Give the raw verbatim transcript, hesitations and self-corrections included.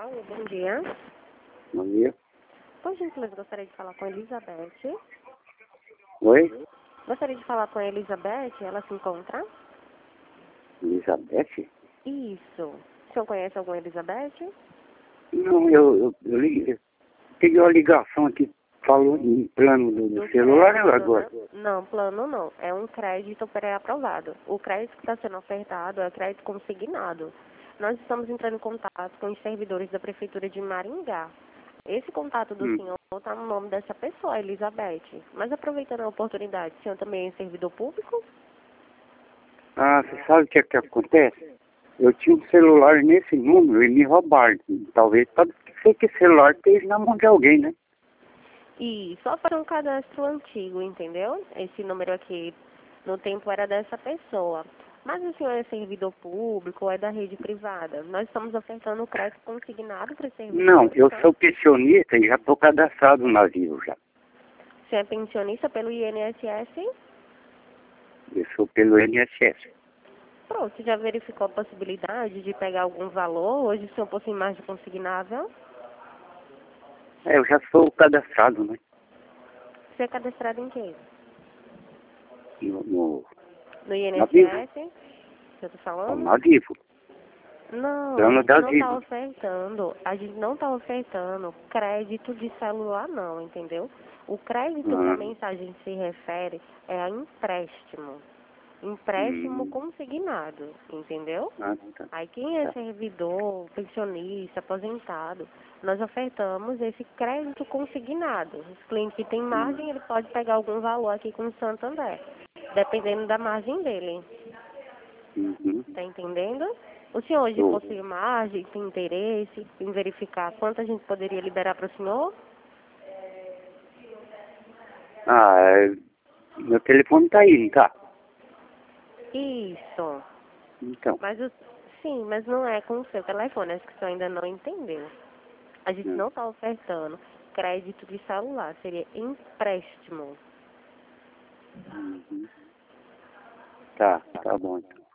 Alô, bom dia. Bom dia. Por gentileza, gostaria de falar com a Elizabeth. Oi? Gostaria de falar com a Elizabeth, ela se encontra? Elizabeth? Isso. O senhor conhece alguma Elizabeth? Não, eu, eu, eu liguei. Peguei uma ligação aqui, falou em plano do, do Do celular crédito, agora. né? Não, plano não. É um crédito pré-aprovado. O crédito que está sendo ofertado é crédito consignado. Nós estamos entrando em contato com os servidores da Prefeitura de Maringá. Esse contato do Hum. senhor está no nome dessa pessoa, Elizabeth. Mas aproveitando a oportunidade, o senhor também é servidor público? Ah, você sabe o que é que acontece? Eu tinha um celular nesse número e me roubaram. Talvez pode ser que esse celular esteja na mão de alguém, né? E só para um cadastro antigo, entendeu? Esse número aqui no tempo era dessa pessoa. Mas o senhor é servidor público ou é da rede privada? Nós estamos ofertando crédito consignado para os Não, servidores, eu tá? sou pensionista e já estou cadastrado no navio já. Você é pensionista pelo I N S S? Eu sou pelo I N S S. Pronto, você já verificou a possibilidade de pegar algum valor? Hoje o senhor possui mais de consignável? É, eu já sou cadastrado, né? Você é cadastrado em quê? No, no, No I N S navio. S? Você está No falando? navio. Não, a Plano gente da não está Vivo. ofertando, a gente não está ofertando crédito de celular não, entendeu? O crédito que a Ah, mensagem se refere é a empréstimo. Empréstimo hum, consignado, entendeu? ah, tá. Aí quem é Tá. servidor, pensionista, aposentado, nós ofertamos esse crédito consignado. O cliente que tem Hum, margem, ele pode pegar algum valor aqui com o Santander, dependendo da margem dele. uhum. Tá entendendo? O senhor hoje Tô. possui margem, tem interesse em verificar quanto a gente poderia liberar para o senhor? Ah, é, meu telefone tá aí, não tá? Isso. Então. Mas o... Sim, mas não é com o seu telefone, acho que o senhor ainda não entendeu. A gente Hum, não está ofertando crédito de celular, seria empréstimo. uhum. Tá, tá bom então.